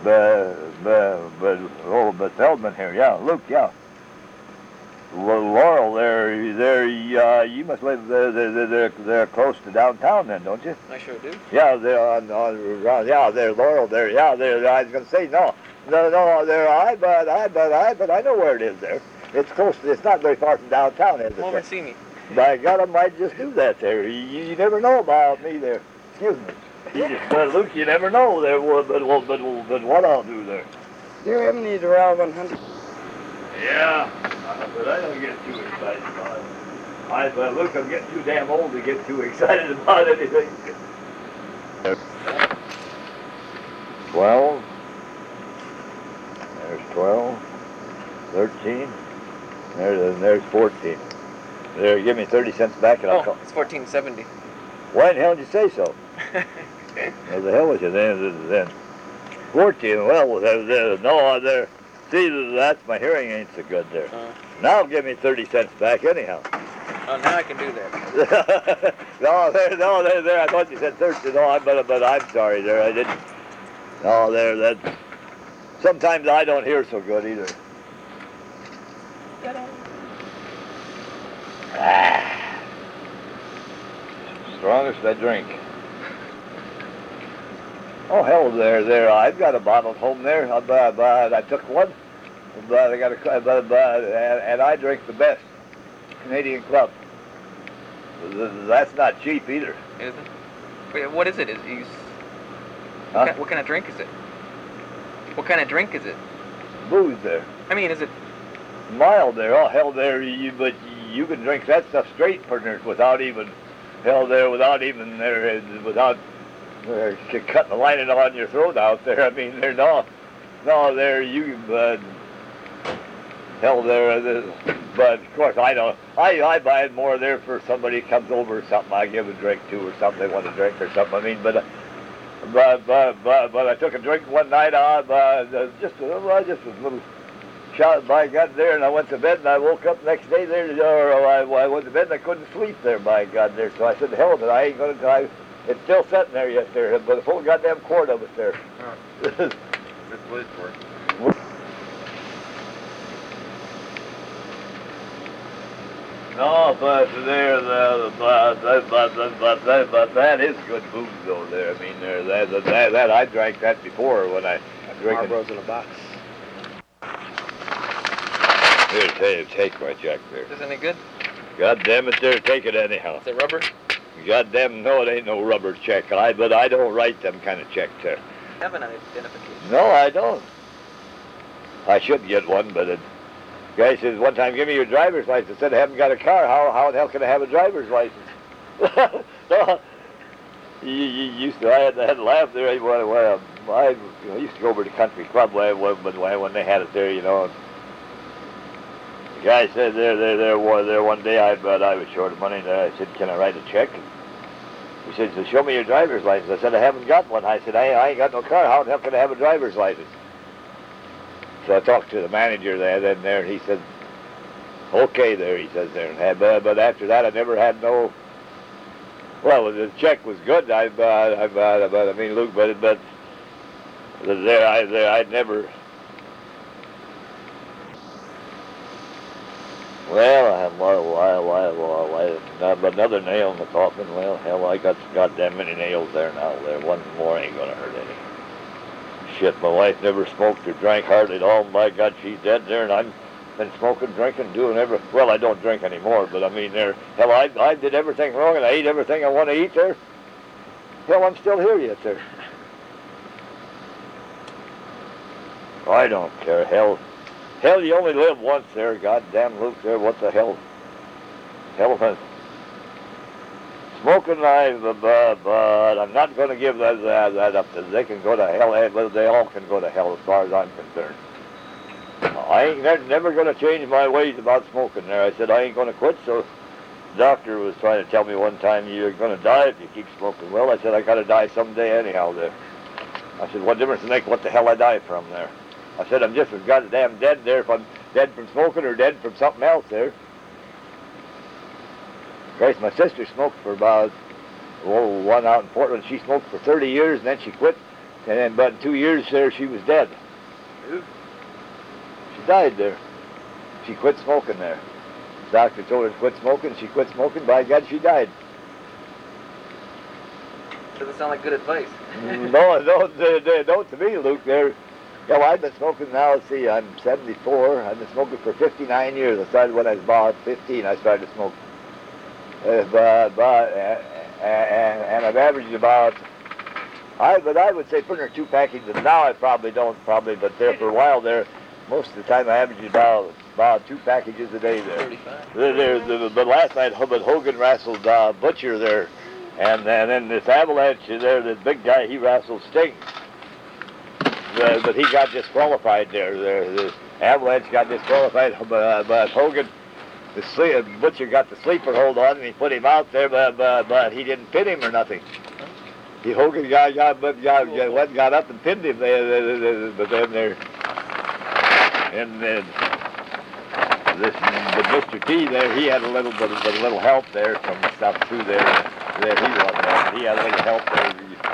But Feldman here, yeah, Luke, yeah. Laurel, you must live they're close to downtown then, don't you? I sure do. Yeah, they're yeah, they're Laurel, there, yeah, I was gonna say no, but I know where it is there. It's close. It's not very far from downtown, is it? Come over and see me. By God, I might just do that there. You never know about me there. Excuse me. Luke, you never know there. But what I'll do there. Do you have any Doral 100? Yeah, but I don't get too excited about it. But Luke, I'm getting too damn old to get too excited about anything. 12. There's 12. 13. There's 14. There, give me 30 cents back and I'll call. It's $14.70. Why in the hell did you say so? Well, the hell was you then? 14, well, there. See, that's my hearing ain't so good there. Now give me 30 cents back anyhow. Oh, now I can do that. there, I thought you said 13. No, but I'm sorry there, I didn't. No, that. Sometimes I don't hear so good either. Strongest I drink. Oh, hell, there. I've got a bottle at home there. But I took one. But I got and I drink the best. Canadian Club. That's not cheap either. Is it? Wait, what is it? Huh? What kind of drink is it? What kind of drink is it? Booze there. I mean, is it mild there? Oh, hell, there. But you can drink that stuff straight, partners, without even cutting the lining on your throat out there. I mean, there, no, there, you, hell, there, but of course, I don't, I buy it more there for somebody comes over or something, I give a drink to or something, they want a drink or something, I mean, but I took a drink one night, just a little shot, by God, there, and I went to bed, and I woke up next day there, or I went to bed, and I couldn't sleep there, by God, there, so I said, hell of it, I ain't gonna die. It's still sitting there yet there, but a full goddamn quart of it there. Oh. Good place for it. No, but but that is good booze though there. I mean, that I drank that before when I drank Marlboro's in a box. Here, take my check there. Is this any good? God damn it, there, take it anyhow. Is it rubber? God damn, no, it ain't no rubber check. But I don't write them kind of checks there. You have an identification. No, I don't. I should get one, but the guy says one time, give me your driver's license. I said I haven't got a car. How the hell can I have a driver's license? No, you used to. I had to laugh there. I used to go over to the country club when they had it there, you know. The guy said there one day I was short of money. I said, can I write a check? He said, so show me your driver's license. I said, I haven't got one. I said, I ain't got no car. How the hell can I have a driver's license? So I talked to the manager there, and he said, okay there, he says there. But after that, I never had no, well, the check was good. I mean, Luke, but I'd never. Well, I have another nail in the coffin. Well, hell, I got goddamn many nails there now. There, one more ain't gonna hurt any. Shit, my wife never smoked or drank hardly at all. My God, she's dead there, and I've been smoking, drinking, doing everything. Well, I don't drink anymore, but I mean, there, hell, I did everything wrong, and I ate everything I want to eat there. Hell, I'm still here yet there. I don't care, hell. Hell, you only live once there, goddamn Luke there, what the hell? Hell, smoking live, but I'm not going to give that up. They can go to hell, they all can go to hell as far as I'm concerned. I ain't never going to change my ways about smoking there. I said I ain't going to quit, so the doctor was trying to tell me one time, you're going to die if you keep smoking. Well, I said I got to die someday anyhow there. I said, what difference does it make what the hell I die from there? I said, I'm just as goddamn dead there if I'm dead from smoking or dead from something else there. Christ, my sister smoked for about, one out in Portland. She smoked for 30 years and then she quit. And then, but in 2 years there, she was dead. Who? She died there. She quit smoking there. The doctor told her to quit smoking. She quit smoking. By God, she died. Doesn't sound like good advice. No, don't to me, Luke. There. Yeah, well, I've been smoking now. Let's see, I'm 74. I've been smoking for 59 years. I started when I was about 15. I started to smoke. And I've averaged about. I would say putting her 2 packages. Now I probably don't, but there for a while there, most of the time I averaged about 2 packages a day there. 35. But last night, Hogan wrestled Butcher there, and then this Avalanche there, this big guy, he wrestled Sting. But he got disqualified there. The Avalanche got disqualified, but Hogan, Butcher got the sleeper hold on him. He put him out there, but he didn't pin him or nothing. Hogan got up and pinned him. But then there, but Mr. T there, he had a little help there from stuff too there. He had a little help there.